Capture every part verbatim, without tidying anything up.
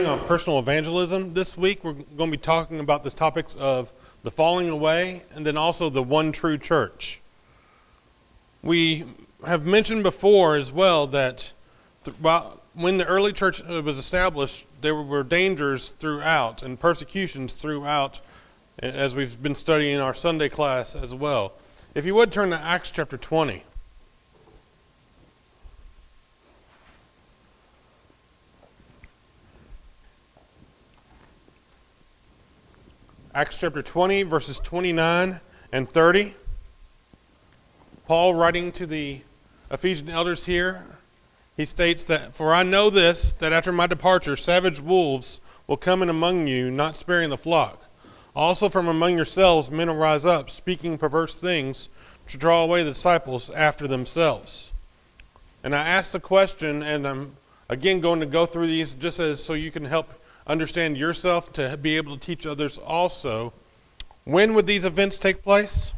On personal evangelism this week, we're going to be talking about the topics of the falling away and then also the one true church. We have mentioned before as well that th- when the early church was established, there were dangers throughout and persecutions throughout, as we've been studying in our Sunday class as well. If you would turn to Acts chapter twenty. Acts chapter twenty, verses twenty-nine and thirty. Paul, writing to the Ephesian elders here, he states that, "For I know this, that after my departure savage wolves will come in among you, not sparing the flock. Also from among yourselves men will rise up, speaking perverse things, to draw away the disciples after themselves." And I asked the question, and I'm again going to go through these just as so you can help understand yourself to be able to teach others also. When would these events take place?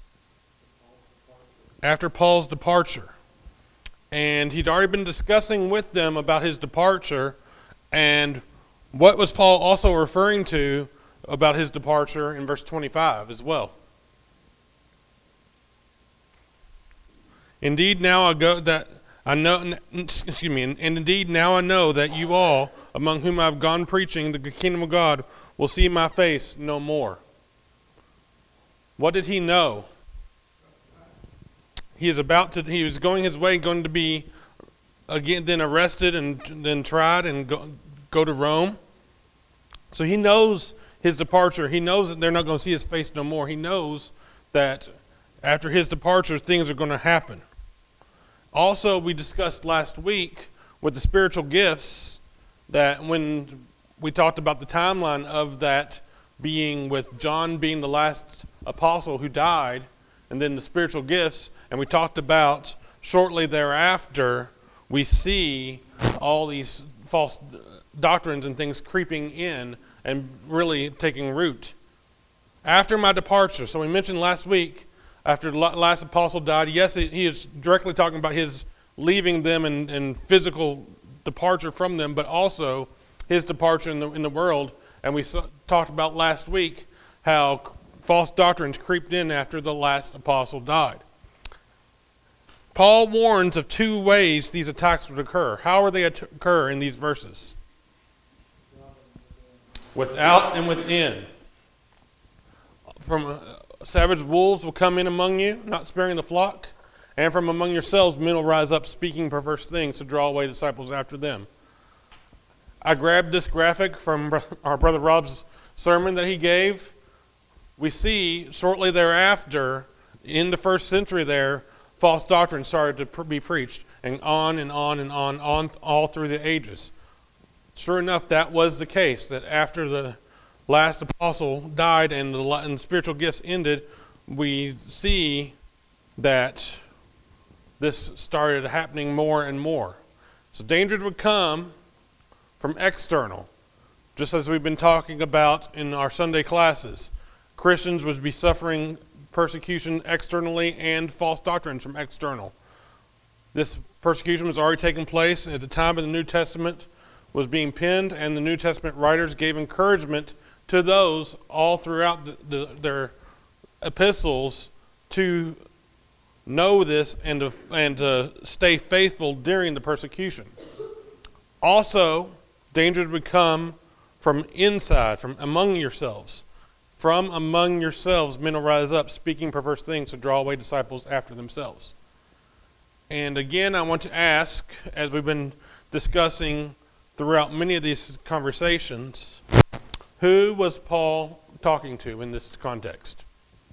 After Paul's departure. And he'd already been discussing with them about his departure, and what was Paul also referring to about his departure in verse twenty-five as well. Indeed, now I go that I know, excuse me, and, and indeed now I know that you all, among whom I have gone preaching the kingdom of God, will see my face no more. What did he know? He is about to. He was going his way, going to be again then arrested and then tried and go, go to Rome. So he knows his departure. He knows that they're not going to see his face no more. He knows that after his departure, things are going to happen. Also, we discussed last week with the spiritual gifts that when we talked about the timeline of that being with John being the last apostle who died, and then the spiritual gifts, and we talked about shortly thereafter, we see all these false doctrines and things creeping in and really taking root. After my departure, so we mentioned last week, after the last apostle died, yes, he is directly talking about his leaving them and, and physical departure from them, but also his departure in the in the world. And we saw, talked about last week how false doctrines creeped in after the last apostle died. Paul warns of two ways these attacks would occur. How are they occur in these verses? Without and within. From uh, savage wolves will come in among you, not sparing the flock, and from among yourselves men will rise up, speaking perverse things to draw away disciples after them. I grabbed this graphic from our brother Rob's sermon that he gave. We see shortly thereafter, in the first century there, false doctrine started to be preached, and on and on and on, on all through the ages. Sure enough, that was the case, that after the last apostle died and the, and the spiritual gifts ended, we see that this started happening more and more. So danger would come from external, just as we've been talking about in our Sunday classes. Christians would be suffering persecution externally and false doctrines from external. This persecution was already taking place at the time of the New Testament was being penned, and the New Testament writers gave encouragement to those all throughout the, the, their epistles to know this and to, and to stay faithful during the persecution. Also, danger would come from inside, from among yourselves. From among yourselves men will rise up, speaking perverse things to draw away disciples after themselves. And again, I want to ask, as we've been discussing throughout many of these conversations, who was Paul talking to in this context?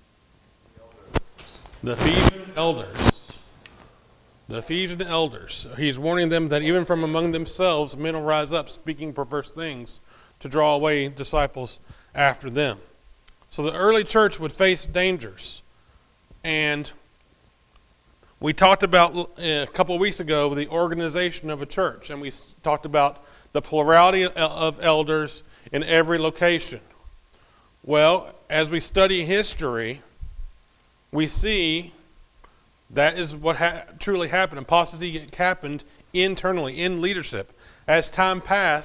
The Ephesian elders. The Ephesian elders. He's warning them that even from among themselves, men will rise up, speaking perverse things to draw away disciples after them. So the early church would face dangers. And we talked about a couple of weeks ago the organization of a church, and we talked about the plurality of elders in every location. Well, as we study history, we see that is what ha- truly happened. Apostasy happened internally, in leadership. As time passed,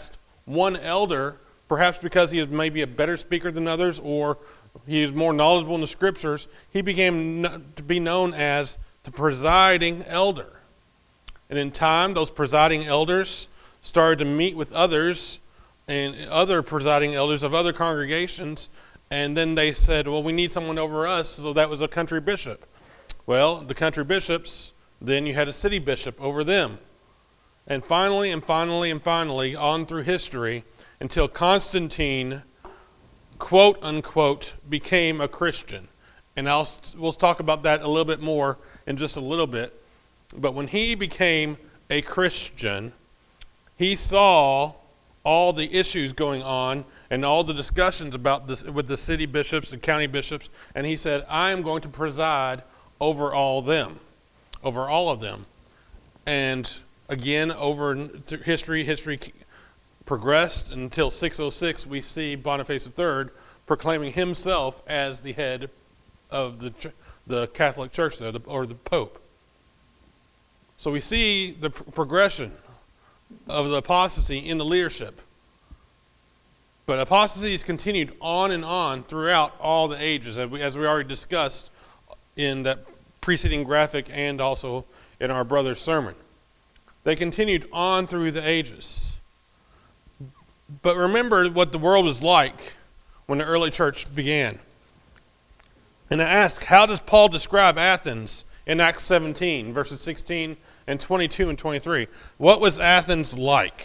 one elder, perhaps because he is maybe a better speaker than others or he is more knowledgeable in the scriptures, he became to be known as the presiding elder. And in time, those presiding elders started to meet with others and other presiding elders of other congregations, and then they said, well, we need someone over us, so that was a country bishop. Well, the country bishops, then you had a city bishop over them. And finally, and finally, and finally, on through history, until Constantine, quote unquote, became a Christian. And I'll we'll talk about that a little bit more in just a little bit. But when he became a Christian, he saw all the issues going on and all the discussions about this with the city bishops and county bishops, and he said, I am going to preside over all them, over all of them. And again, over history, history progressed until six oh six, we see Boniface the third proclaiming himself as the head of the the Catholic Church there, or the Pope. So we see the progression of the apostasy in the leadership. But apostasy has continued on and on throughout all the ages, as we, as we already discussed in that preceding graphic and also in our brother's sermon. They continued on through the ages. But remember what the world was like when the early church began. And I ask, how does Paul describe Athens in Acts seventeen, verses sixteen and twenty-two and twenty-three? What was Athens like?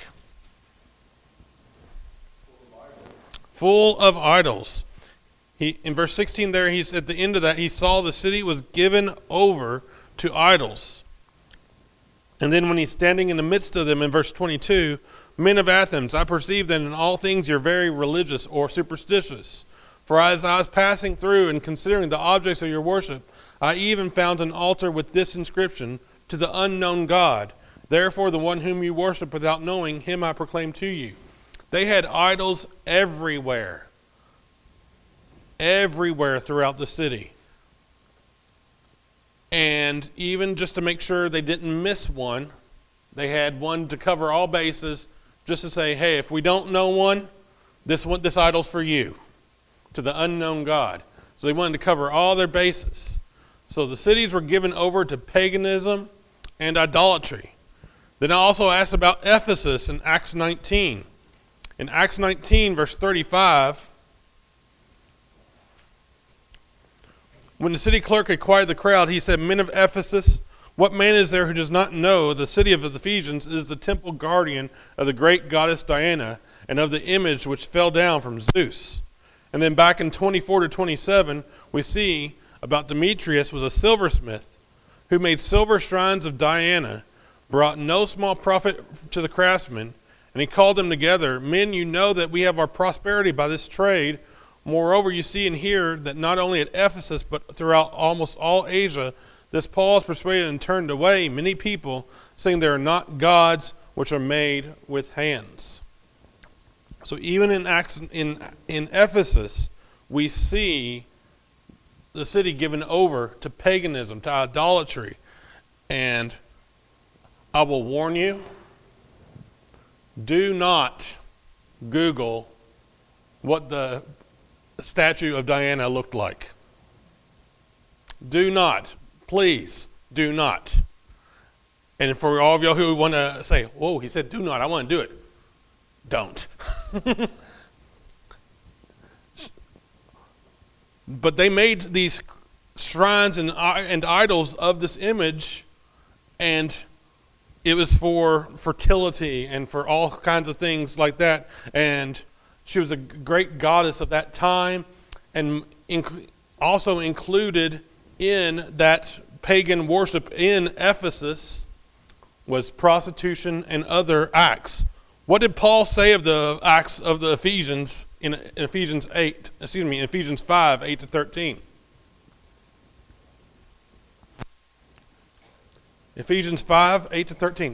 Full of idols. He, in verse sixteen there, he's at the end of that, he saw the city was given over to idols. And then when he's standing in the midst of them in verse twenty-two, men of Athens, I perceive that in all things you're very religious or superstitious. For as I was passing through and considering the objects of your worship, I even found an altar with this inscription, to the unknown God. Therefore the one whom you worship without knowing, him I proclaim to you. They had idols everywhere. Everywhere throughout the city. And even just to make sure they didn't miss one, they had one to cover all bases, just to say, hey, if we don't know one, this one, this idol's for you, to the unknown God. So they wanted to cover all their bases. So the cities were given over to paganism and idolatry. Then I also asked about Ephesus in Acts nineteen. In Acts nineteen, verse thirty-five, when the city clerk had quieted the crowd, he said, Men of Ephesus, what man is there who does not know the city of the Ephesians is the temple guardian of the great goddess Diana and of the image which fell down from Zeus? And then back in twenty-four to twenty-seven, we see about Demetrius was a silversmith who made silver shrines of Diana, brought no small profit to the craftsmen, and he called them together. Men, you know that we have our prosperity by this trade. Moreover, you see and hear that not only at Ephesus, but throughout almost all Asia, this Paul has persuaded and turned away many people, saying there are not gods which are made with hands. So even in Acts, in in Ephesus, we see the city given over to paganism, to idolatry. And I will warn you, do not Google what the statue of Diana looked like. Do not. Please, do not. And for all of y'all who want to say, whoa, he said do not, I want to do it. Don't. But they made these shrines and, and idols of this image, and it was for fertility and for all kinds of things like that. And she was a great goddess of that time, and inc- also included in that pagan worship in Ephesus was prostitution and other acts. What did Paul say of the acts of the Ephesians in Ephesians eight, excuse me, in Ephesians five, eight to thirteen? Ephesians five, eight to thirteen.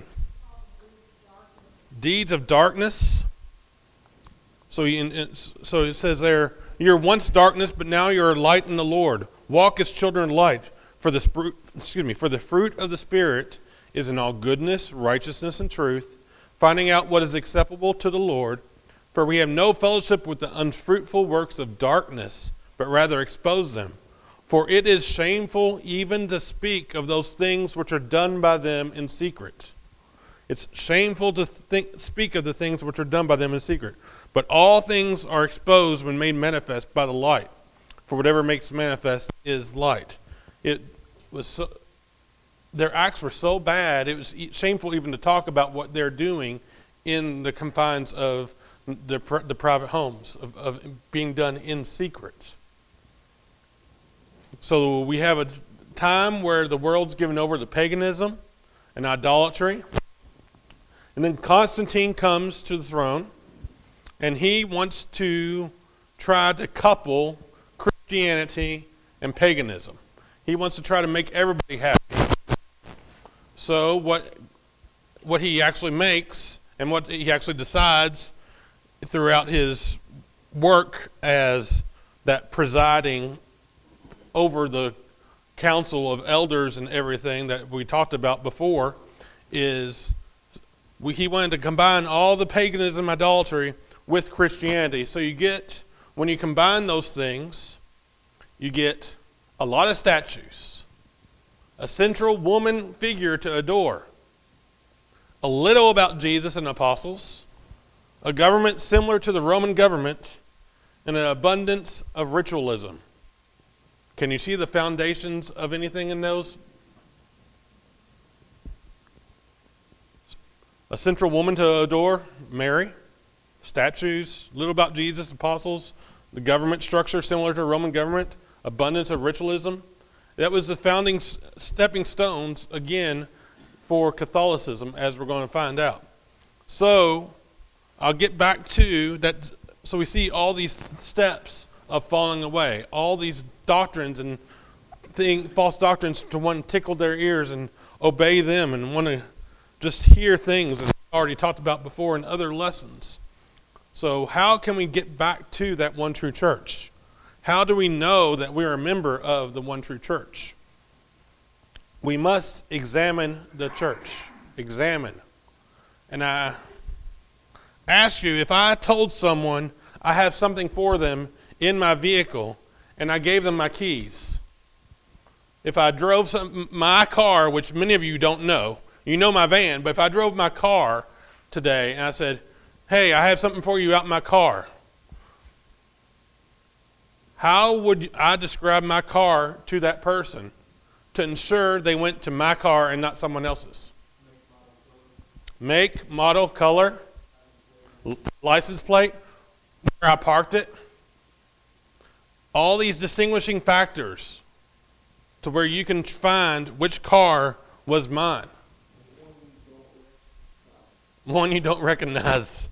Deeds of darkness. So, he, so it says there, you're once darkness, but now you're light in the Lord. Walk as children of light. For the fruit, excuse me, for the fruit of the Spirit is in all goodness, righteousness, and truth, finding out what is acceptable to the Lord, For we have no fellowship with the unfruitful works of darkness, but rather expose them. For it is shameful even to speak of those things which are done by them in secret. It's shameful to think, speak of the things which are done by them in secret. But all things are exposed when made manifest by the light. For whatever makes manifest is light. It was so, their acts were so bad, it was shameful even to talk about what they're doing in the confines of the, the private homes, of, of being done in secret. So we have a time where the world's given over to paganism and idolatry. And then Constantine comes to the throne, and he wants to try to couple Christianity and paganism. He wants to try to make everybody happy. So what what he actually makes and what he actually decides throughout his work as that presiding over the council of elders and everything that we talked about before is we, he wanted to combine all the paganism, idolatry with Christianity. So you get, when you combine those things, you get a lot of statues, a central woman figure to adore, a little about Jesus and the apostles, a government similar to the Roman government, and an abundance of ritualism. Can you see the foundations of anything in those? A central woman to adore, Mary. Statues, little about Jesus, apostles, the government structure similar to Roman government, abundance of ritualism. That was the founding stepping stones, again, for Catholicism, as we're going to find out. So, I'll get back to that. So we see all these steps of falling away, all these doctrines and thing, false doctrines to want to tickle their ears and obey them and want to just hear things that we already talked about before in other lessons. So how can we get back to that one true church? How do we know that we are a member of the one true church? We must examine the church. Examine. And I ask you, if I told someone I have something for them in my vehicle and I gave them my keys, if I drove some, my car, which many of you don't know, you know my van, but if I drove my car today and I said, hey, I have something for you out in my car, how would I describe my car to that person to ensure they went to my car and not someone else's? Make, model, color, license plate, where I parked it. All these distinguishing factors to where you can find which car was mine. One you don't recognize.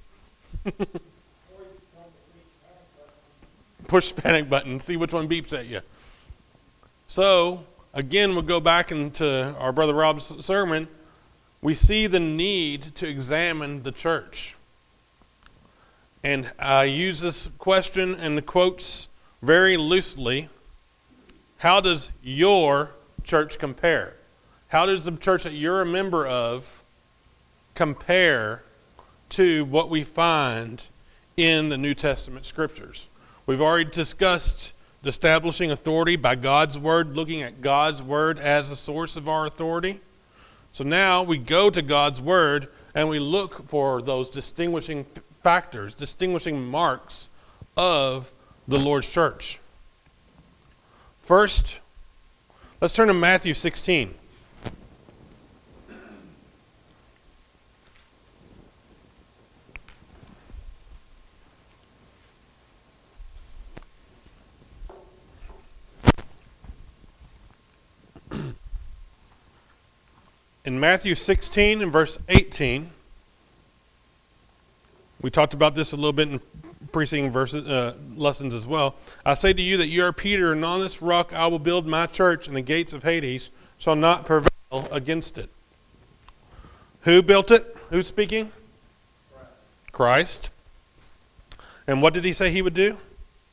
Push the panic button, see which one beeps at you. So, again, we'll go back into our Brother Rob's sermon. We see the need to examine the church. And I use this question and the quotes very loosely. How does your church compare? How does the church that you're a member of compare to what we find in the New Testament scriptures? We've already discussed establishing authority by God's word, looking at God's word as the source of our authority. So now we go to God's word and we look for those distinguishing factors, distinguishing marks of the Lord's church. First, let's turn to Matthew sixteen. In Matthew sixteen and verse eighteen, we talked about this a little bit in preceding verses, uh, lessons as well. I say to you that you are Peter, and on this rock I will build my church, and the gates of Hades shall not prevail against it. Who built it? Who's speaking? Christ. Christ. And what did he say he would do?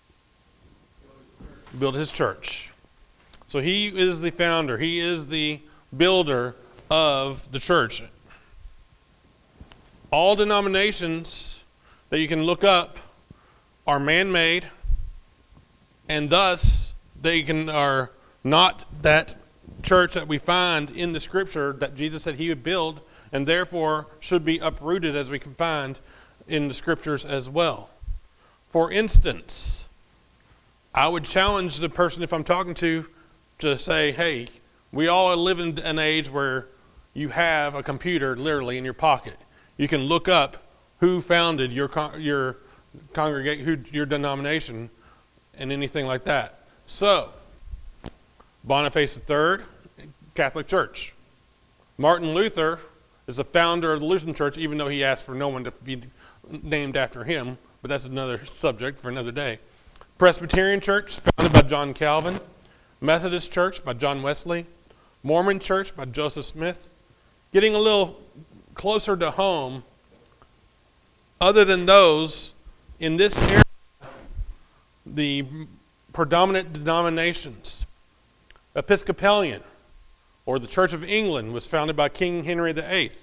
Build his church. So he is the founder. He is the builder of the church. All denominations that you can look up are man-made, and thus they can are not that church that we find in the scripture that Jesus said he would build, and therefore should be uprooted, as we can find in the scriptures as well. For instance, I would challenge the person, if I'm talking to, to say, hey, we all live in an age where you have a computer literally in your pocket. You can look up who founded your con- your congregation, who your denomination, and anything like that. So, Boniface the Third, Catholic Church. Martin Luther is the founder of the Lutheran Church, even though he asked for no one to be named after him, but that's another subject for another day. Presbyterian Church, founded by John Calvin. Methodist Church by John Wesley. Mormon Church by Joseph Smith. Getting a little closer to home, other than those, in this area, the predominant denominations. Episcopalian, or the Church of England, was founded by King Henry the Eighth.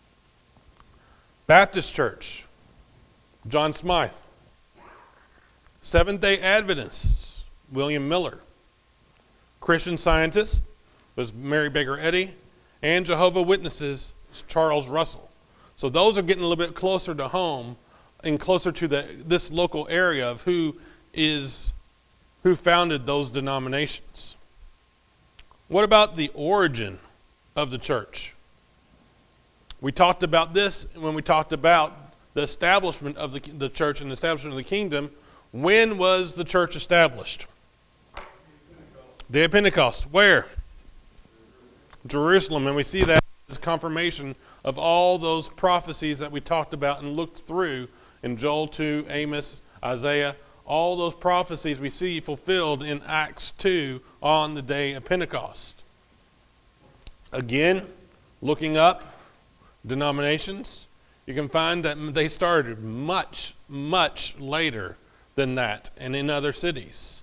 Baptist Church, John Smythe. Seventh-day Adventists, William Miller. Christian Scientists was Mary Baker Eddy, and Jehovah's Witnesses, Charles Russell. So those are getting a little bit closer to home and closer to the this local area of who is who founded those denominations. What about the origin of the church? We talked about this when we talked about the establishment of the, the church and the establishment of the kingdom. When was the church established? Day of Pentecost. Where? Jerusalem. And we see that as confirmation of all those prophecies that we talked about and looked through in Joel two, Amos, Isaiah. All those prophecies we see fulfilled in Acts two on the day of Pentecost. Again, looking up denominations, you can find that they started much, much later than that and in other cities.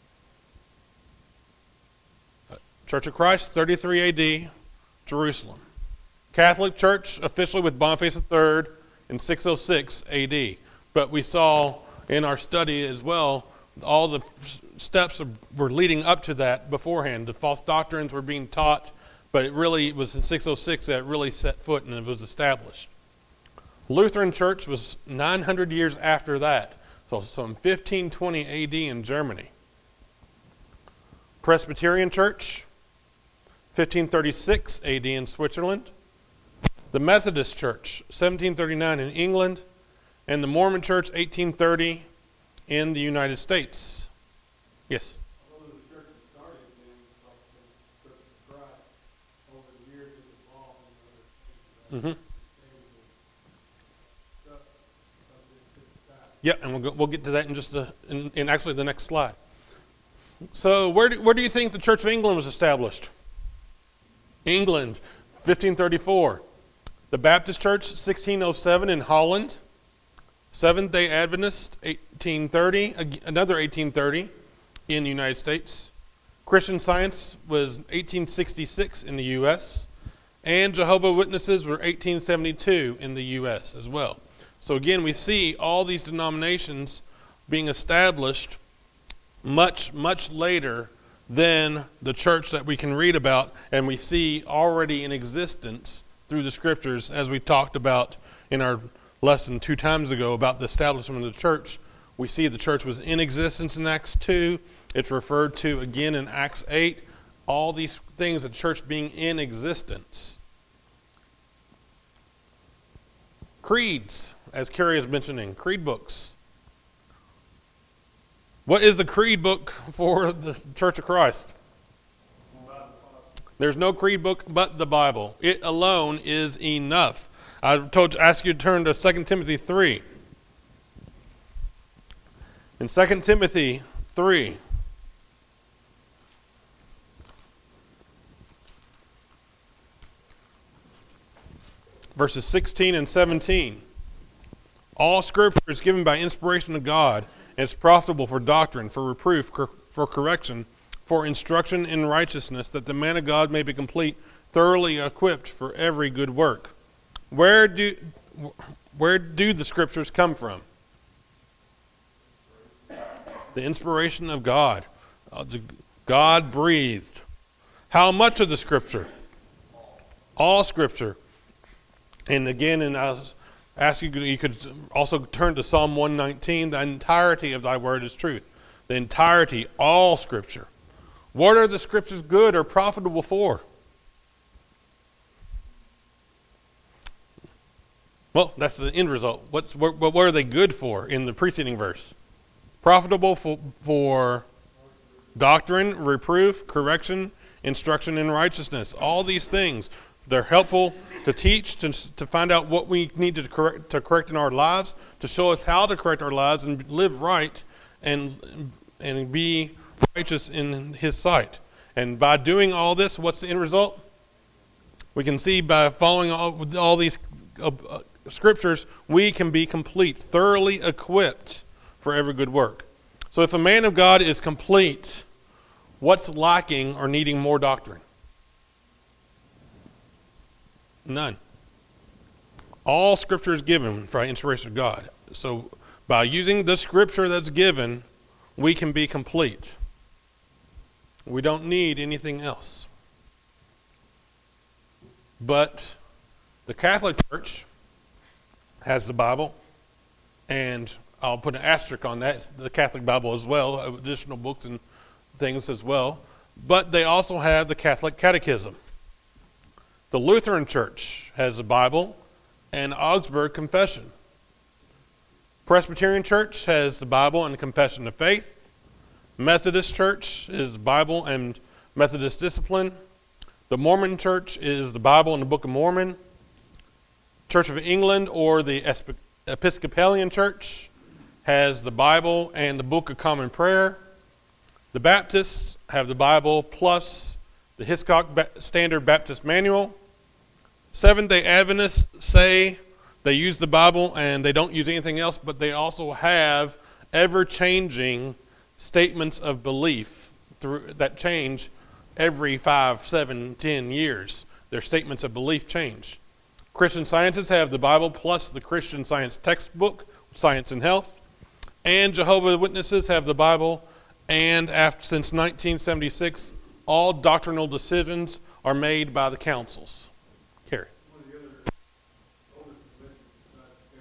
Church of Christ, thirty-three A D, Jerusalem. Catholic Church, officially with Boniface the Third in six oh six A D. But we saw in our study as well, all the steps were leading up to that beforehand. The false doctrines were being taught, but it really it was in six oh six that it really set foot and it was established. Lutheran Church was nine hundred years after that, so some fifteen twenty A D in Germany. Presbyterian Church, fifteen thirty-six A D in Switzerland. The Methodist Church, seventeen thirty-nine in England. And the Mormon Church, eighteen thirty in the United States. Yes? Although the church has started, then, like the Church of Christ, over the years it evolved and other Mm-hmm. stuff of this type. Yeah, and we'll go, we'll get to that in just the in, in actually the next slide. So where do, where do you think the Church of England was established? England, fifteen thirty-four. The Baptist Church, sixteen oh seven in Holland. Seventh-day Adventist, eighteen thirty, another eighteen thirty in the United States. Christian Science was eighteen sixty-six in the U S And Jehovah's Witnesses were eighteen seventy-two in the U S as well. So again, we see all these denominations being established much, much later than the church that we can read about and we see already in existence through the scriptures, as we talked about in our lesson two times ago about the establishment of the church. We see the church was in existence in Acts two. It's referred to again in Acts eight. All these things, the church being in existence. Creeds, as Carrie is mentioning, creed books. What is the creed book for the Church of Christ? There's no creed book but the Bible. It alone is enough. I told ask you to turn to Second Timothy three. In Second Timothy three, verses sixteen and seventeen. All Scripture is given by inspiration of God and is profitable for doctrine, for reproof, for correction, for instruction in righteousness, that the man of God may be complete, thoroughly equipped for every good work. Where do Where do the scriptures come from? The inspiration of God. Uh, God breathed. How much of the scripture? All scripture. And again, and I was asking you, you could also turn to Psalm one nineteen. The entirety of thy word is truth. The entirety, all scripture. What are the scriptures good or profitable for? Well, that's the end result. What's what, what are they good for in the preceding verse? Profitable for, for doctrine, reproof, correction, instruction in righteousness. All these things, they're helpful to teach, to, to find out what we need to correct, to correct in our lives, to show us how to correct our lives and live right and and be righteous in His sight. And by doing all this, what's the end result? We can see by following all, all these uh, uh, scriptures, we can be complete, thoroughly equipped for every good work. So if a man of God is complete, what's lacking or needing more doctrine? None. All scripture is given for inspiration of God. So by using the scripture that's given, we can be complete. We don't need anything else. But the Catholic Church has the Bible, and I'll put an asterisk on that, it's the Catholic Bible as well, additional books and things as well. But they also have the Catholic Catechism. The Lutheran Church has the Bible and Augsburg Confession. Presbyterian Church has the Bible and the Confession of Faith. Methodist Church is the Bible and Methodist Discipline. The Mormon Church is the Bible and the Book of Mormon. Church of England, or the Episcopalian Church, has the Bible and the Book of Common Prayer. The Baptists have the Bible plus the Hiscock Standard Baptist Manual. Seventh-day Adventists say they use the Bible and they don't use anything else, but they also have ever-changing statements of belief through, that change every five, seven, ten years. Their statements of belief change. Christian Scientists have the Bible plus the Christian Science textbook, Science and Health. And Jehovah's Witnesses have the Bible, and after, since nineteen seventy-six, all doctrinal decisions are made by the councils. Carrie. One of the other oldest religions besides the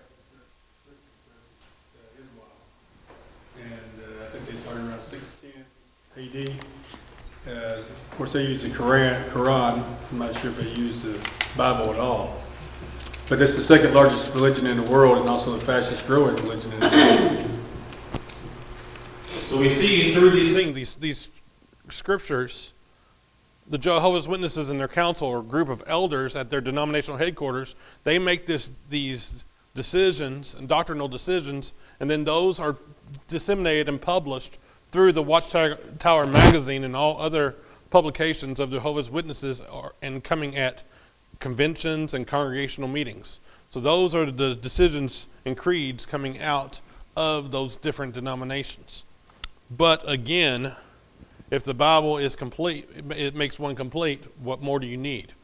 Catholic Church, uh, Islam. And uh, I think they started around six ten A D. Uh, of course, they use the Quran, Quran. I'm not sure if they use the Bible at all. But it's the second largest religion in the world and also the fastest growing religion in the world. So we see through these things, these, these scriptures, the Jehovah's Witnesses and their council or group of elders at their denominational headquarters, they make this these decisions and doctrinal decisions, and then those are disseminated and published through the Watchtower magazine and all other publications of the Jehovah's Witnesses are, and coming at conventions and congregational meetings. So those are the decisions and creeds coming out of those different denominations. But again, if the Bible is complete, it makes one complete, what more do you need?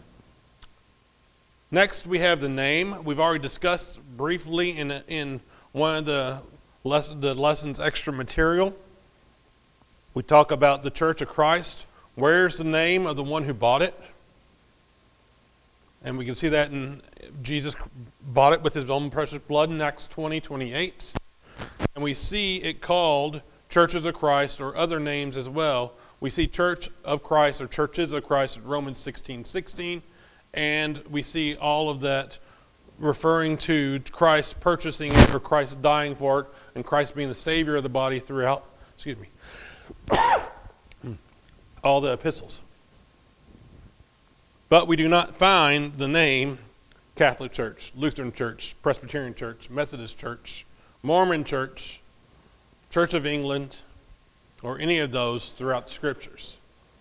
Next, we have the name. We've already discussed briefly in in one of the, lesson, the lessons extra material. We talk about the Church of Christ. Where's the name of the one who bought it? And we can see that in Jesus bought it with his own precious blood in Acts twenty, twenty-eight. And we see it called Churches of Christ or other names as well. We see Church of Christ or Churches of Christ in Romans sixteen, sixteen. And we see all of that referring to Christ purchasing it or Christ dying for it and Christ being the Savior of the body throughout, excuse me, all the epistles. But we do not find the name Catholic Church, Lutheran Church, Presbyterian Church, Methodist Church, Mormon Church, Church of England, or any of those throughout the Scriptures.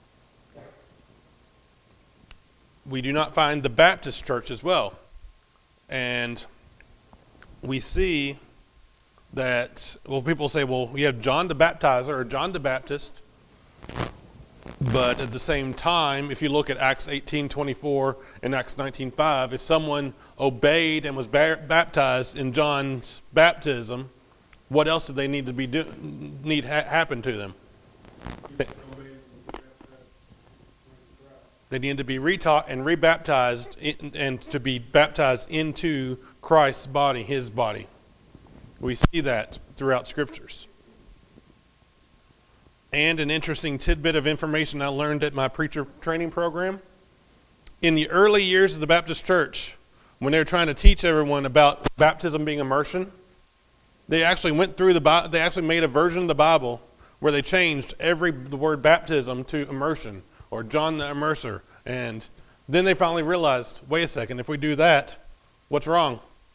We do not find the Baptist Church as well. And we see that, well, people say, well, we have John the Baptizer or John the Baptist. But at the same time, if you look at Acts eighteen twenty-four and Acts nineteen five, if someone obeyed and was ba- baptized in John's baptism, what else did they need to be do- need ha- happen to them? They, they needed to be retaught and rebaptized in, and to be baptized into Christ's body, his body. We see that throughout scriptures. And an interesting tidbit of information I learned at my preacher training program. In the early years of the Baptist church, when they were trying to teach everyone about baptism being immersion, they actually went through the Bible, they actually made a version of the Bible where they changed every the word baptism to immersion or John the Immerser. And then they finally realized, wait a second, if we do that, what's wrong?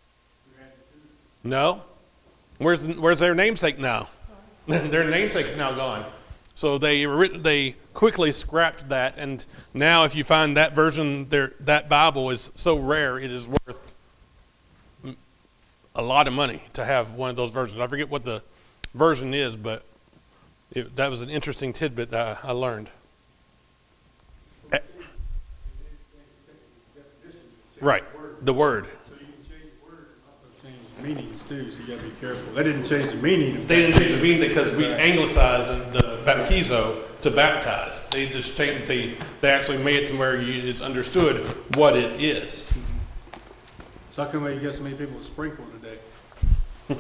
No. Where's where's their namesake now? Their namesake's now gone. So they they quickly scrapped that, and now if you find that version, there that Bible is so rare, it is worth a lot of money to have one of those versions. I forget what the version is, but it, that was an interesting tidbit that I, I learned. Right, the word. So you can change the word and also change the meanings too, so you gotta be careful. They didn't change the meaning. They didn't change the meaning because we anglicized the baptizo to baptize. They just changed, they, they actually made it to where you, it's understood what it is. So how come you get so many people sprinkled today?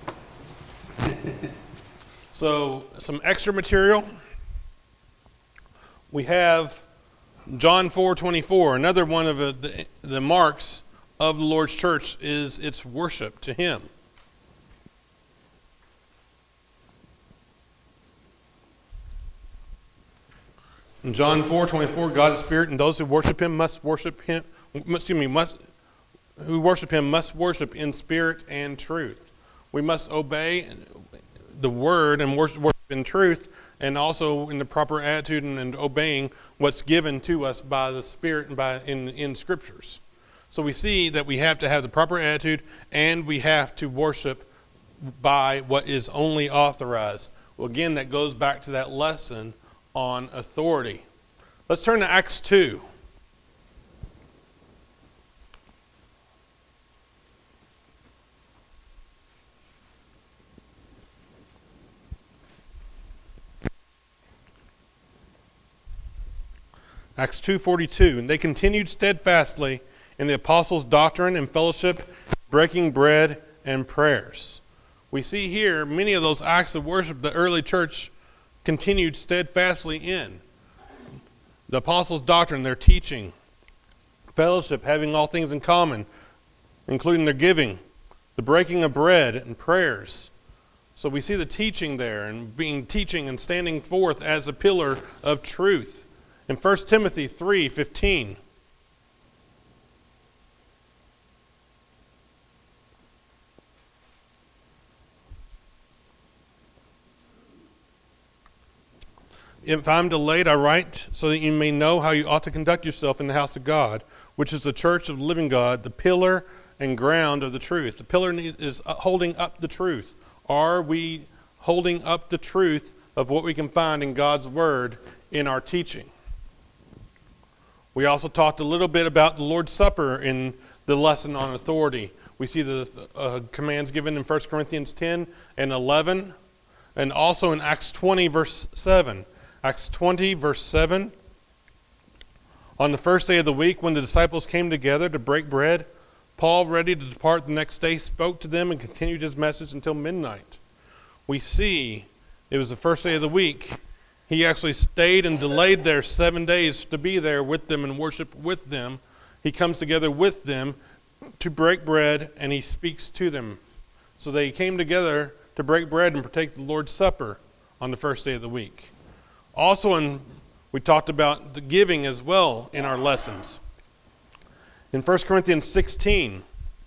So some extra material. We have John four twenty-four. Another one of the, the marks of the Lord's church is its worship to him. In John four twenty-four, God is spirit, and those who worship him must worship him, excuse me, must who worship him must worship in spirit and truth. We must obey the word and worship, worship in truth, and also in the proper attitude and, and obeying what's given to us by the Spirit and by in in scriptures. So we see that we have to have the proper attitude, and we have to worship by what is only authorized. Well, again, that goes back to that lesson on authority. Let's turn to Acts two. Acts two forty-two, and they continued steadfastly in the apostles' doctrine and fellowship, breaking bread and prayers. We see here many of those acts of worship the early church continued steadfastly in. The apostles' doctrine, their teaching, fellowship, having all things in common, including their giving, the breaking of bread and prayers. So we see the teaching there, and being teaching and standing forth as a pillar of truth. In First Timothy three fifteen, if I'm delayed, I write so that you may know how you ought to conduct yourself in the house of God, which is the church of the living God, the pillar and ground of the truth. The pillar is holding up the truth. Are we holding up the truth of what we can find in God's word in our teaching? We also talked a little bit about the Lord's Supper in the lesson on authority. We see the uh, commands given in First Corinthians ten and eleven, and also in Acts twenty, verse seven. Acts twenty, verse seven. On the first day of the week, when the disciples came together to break bread, Paul, ready to depart the next day, spoke to them and continued his message until midnight. We see it was the first day of the week. He actually stayed and delayed there seven days to be there with them and worship with them. He comes together with them to break bread, and he speaks to them. So they came together to break bread and partake the Lord's Supper on the first day of the week. Also, in, we talked about the giving as well in our lessons. In First Corinthians sixteen,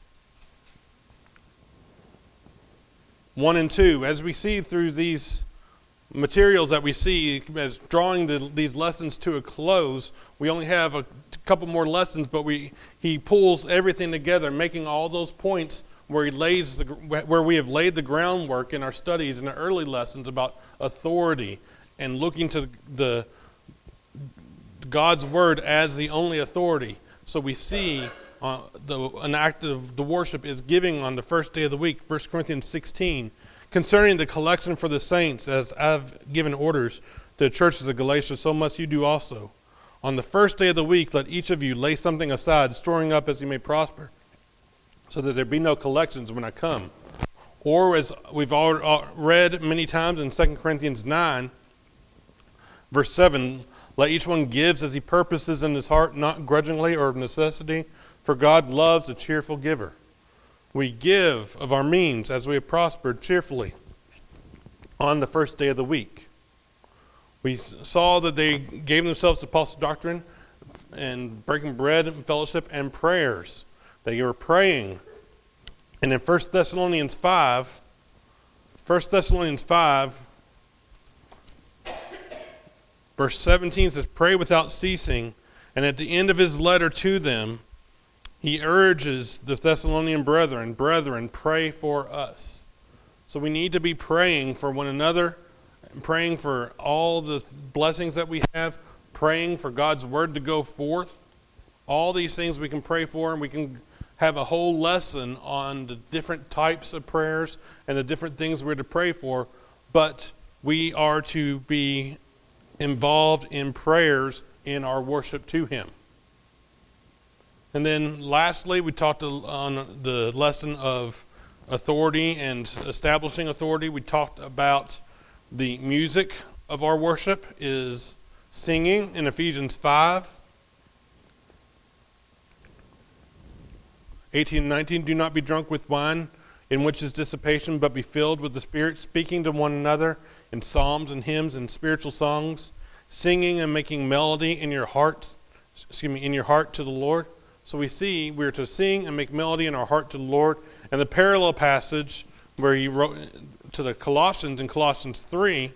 one and two, as we see through these materials that we see as drawing the, these lessons to a close, we only have a couple more lessons, but we he pulls everything together, making all those points where he lays the, where we have laid the groundwork in our studies in the early lessons about authority and looking to the God's word as the only authority. So we see uh, the, an act of the worship is giving on the first day of the week, First Corinthians sixteen, concerning the collection for the saints, as I've given orders to the churches of Galatia, so must you do also. On the first day of the week, let each of you lay something aside, storing up as he may prosper, so that there be no collections when I come. Or as we've all read many times in Second Corinthians nine, verse seven, let each one gives as he purposes in his heart, not grudgingly or of necessity, for God loves a cheerful giver. We give of our means as we have prospered cheerfully on the first day of the week. We saw that they gave themselves to apostles' doctrine and breaking bread and fellowship and prayers. They were praying. And in First Thessalonians five, First Thessalonians five, verse seventeen says, pray without ceasing. And at the end of his letter to them, he urges the Thessalonian brethren, brethren, pray for us. So we need to be praying for one another, praying for all the blessings that we have, praying for God's word to go forth. All these things we can pray for, and we can have a whole lesson on the different types of prayers and the different things we're to pray for. But we are to be involved in prayers in our worship to him. And then lastly, we talked on the lesson of authority and establishing authority. We talked about the music of our worship is singing in Ephesians five, eighteen and nineteen. Do not be drunk with wine, in which is dissipation, but be filled with the Spirit, speaking to one another in psalms and hymns and spiritual songs, singing and making melody in your hearts, excuse me, in your heart to the Lord. So we see we're to sing and make melody in our heart to the Lord. And the parallel passage where he wrote to the Colossians in Colossians three,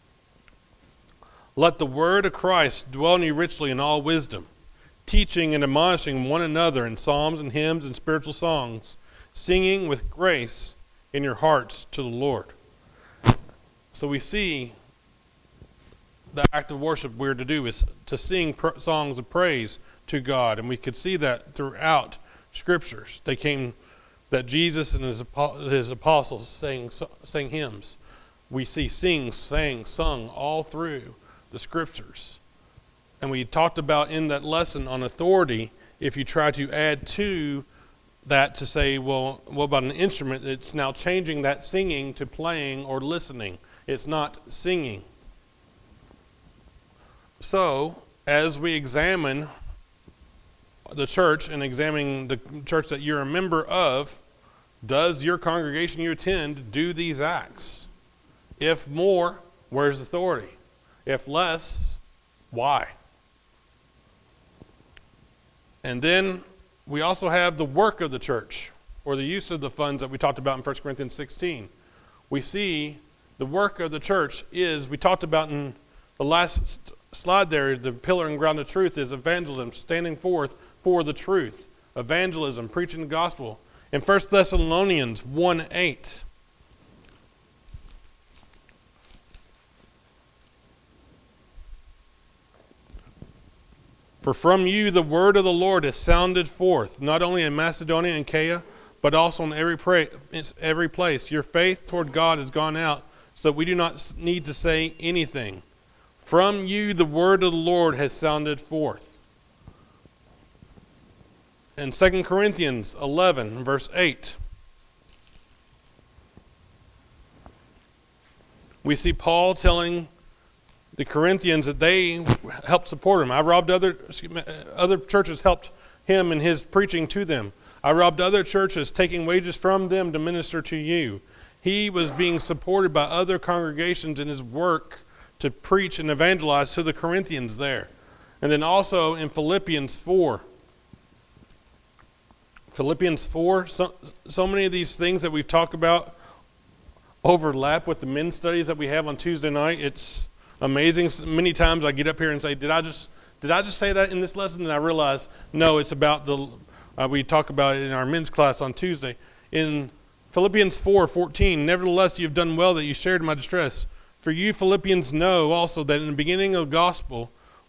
let the word of Christ dwell in you richly in all wisdom, teaching and admonishing one another in psalms and hymns and spiritual songs, singing with grace in your hearts to the Lord. So we see the act of worship we're to do is to sing pr- songs of praise to God, and we could see that throughout scriptures. They came that Jesus and his, his apostles sang sang hymns. We see sing, sang, sung all through the scriptures. And we talked about in that lesson on authority, if you try to add to that to say, well, what about an instrument? It's now changing that singing to playing or listening. It's not singing. So, as we examine the church and examining the church that you're a member of, does your congregation you attend do these acts? If more, where's authority? If less, why? And then we also have the work of the church, or the use of the funds that we talked about in First Corinthians sixteen. We see the work of the church is, we talked about in the last slide there, the pillar and ground of truth is evangelism, standing forth for the truth. Evangelism, preaching the gospel. In First Thessalonians one eight, for from you the word of the Lord has sounded forth, not only in Macedonia and Achaia, but also in every, pra- every place. Your faith toward God has gone out, so we do not need to say anything. From you the word of the Lord has sounded forth. In Second Corinthians eleven, verse eight, we see Paul telling the Corinthians that they helped support him. I robbed other, other churches helped him in his preaching to them. I robbed other churches, taking wages from them to minister to you. He was being supported by other congregations in his work to preach and evangelize to the Corinthians there. And then also in Philippians four. Philippians four, so, so many of these things that we've talked about overlap with the men's studies that we have on Tuesday night. It's amazing. Many times I get up here and say, did I just did I just say that in this lesson? And I realize, no, it's about the, uh, we talk about it in our men's class on Tuesday. In Philippians four fourteen, nevertheless you have done well that you shared my distress. For you Philippians know also that in the beginning of the gospel,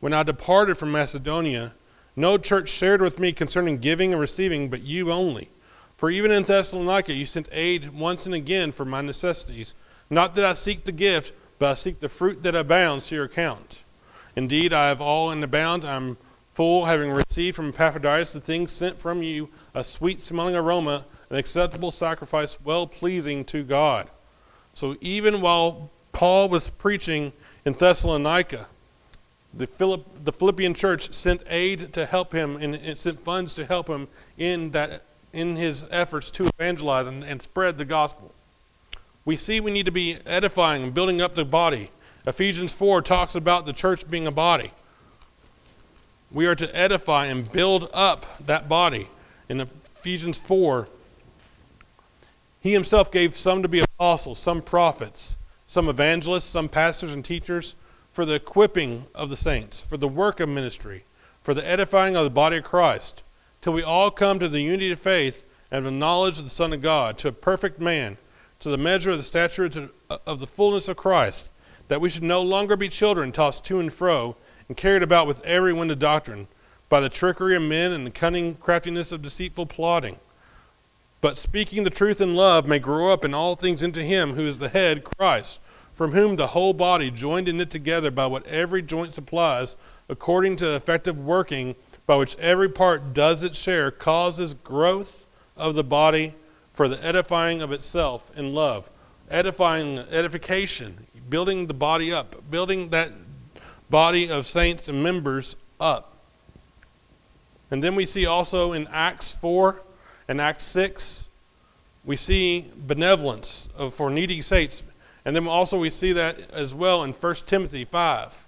when I departed from Macedonia, no church shared with me concerning giving and receiving, but you only. For even in Thessalonica you sent aid once and again for my necessities. Not that I seek the gift, but I seek the fruit that abounds to your account. Indeed, I have all in abound. I am full, having received from Epaphroditus the things sent from you, a sweet-smelling aroma, an acceptable sacrifice, well-pleasing to God. So even while Paul was preaching in Thessalonica, the, Philipp, the Philippian church sent aid to help him, and it sent funds to help him in that in his efforts to evangelize and, and spread the gospel. We see we need to be edifying and building up the body. Ephesians four talks about the church being a body. We are to edify and build up that body. In Ephesians four, he himself gave some to be apostles, some prophets, some evangelists, some pastors and teachers, for the equipping of the saints, for the work of ministry, for the edifying of the body of Christ, till we all come to the unity of faith and of the knowledge of the Son of God, to a perfect man, to the measure of the stature to, of the fullness of Christ, that we should no longer be children tossed to and fro and carried about with every wind of doctrine, by the trickery of men and the cunning craftiness of deceitful plotting. But speaking the truth in love may grow up in all things into him who is the head, Christ, from whom the whole body, joined and knit together by what every joint supplies, according to the effective working by which every part does its share, causes growth of the body for the edifying of itself in love. Edifying, edification, building the body up, building that body of saints and members up. And then we see also in Acts four and Acts six, we see benevolence of, for needy saints. And then also we see that as well in First Timothy five.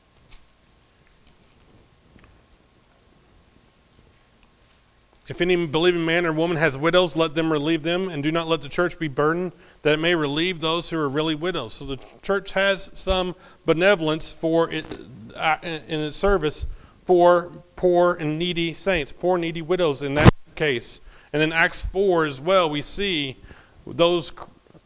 If any believing man or woman has widows, let them relieve them, and do not let the church be burdened, that it may relieve those who are really widows. So the church has some benevolence for it uh, in its service for poor and needy saints, poor needy widows in that case. And in Acts four as well, we see those.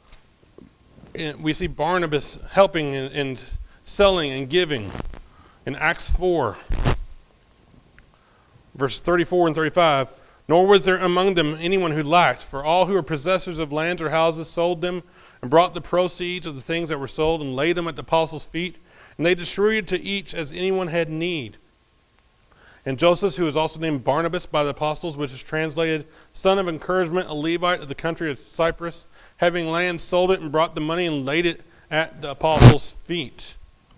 We see Barnabas helping and, and selling and giving. In Acts four, verse thirty-four and thirty-five, nor was there among them anyone who lacked, for all who were possessors of lands or houses sold them and brought the proceeds of the things that were sold and laid them at the apostles' feet, and they distributed to each as anyone had need. And Joseph, who was also named Barnabas by the apostles, which is translated son of encouragement, a Levite of the country of Cyprus, having land, sold it and brought the money and laid it at the apostles' feet.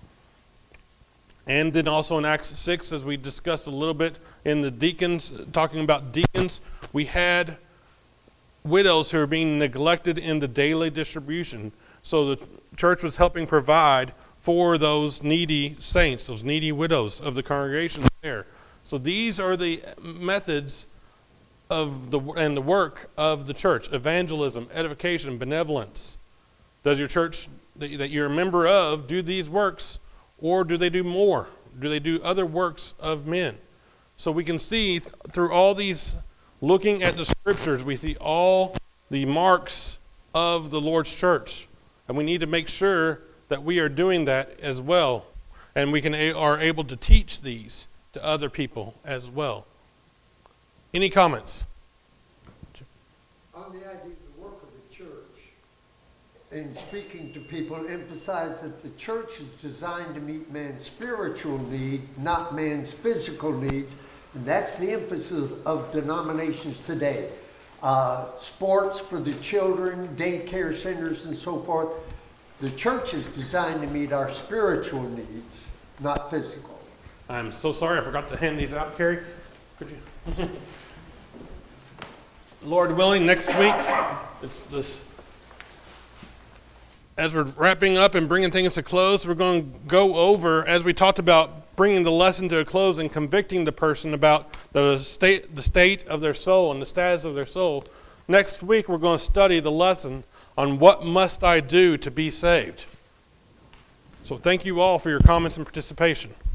And then also in Acts six, as we discussed a little bit in the deacons, talking about deacons, we had widows who were being neglected in the daily distribution. So the church was helping provide for those needy saints, those needy widows of the congregation there. So these are the methods of the and the work of the church: evangelism, edification, benevolence. Does your church that you're a member of do these works, or do they do more? Do they do other works of men? So we can see th- through all these, looking at the scriptures, we see all the marks of the Lord's church, and we need to make sure that we are doing that as well, and we can a- are able to teach these to other people as well. Any comments? On the idea of the work of the church, in speaking to people, emphasize that the church is designed to meet man's spiritual need, not man's physical needs, and that's the emphasis of denominations today. Uh, sports for the children, daycare centers, and so forth. The church is designed to meet our spiritual needs, not physical. I'm so sorry, I forgot to hand these out, Carrie. Could you? Lord willing, next week, it's this. As we're wrapping up and bringing things to close, we're going to go over, as we talked about, bringing the lesson to a close and convicting the person about the state, the state of their soul and the status of their soul. Next week, we're going to study the lesson on what must I do to be saved. So thank you all for your comments and participation.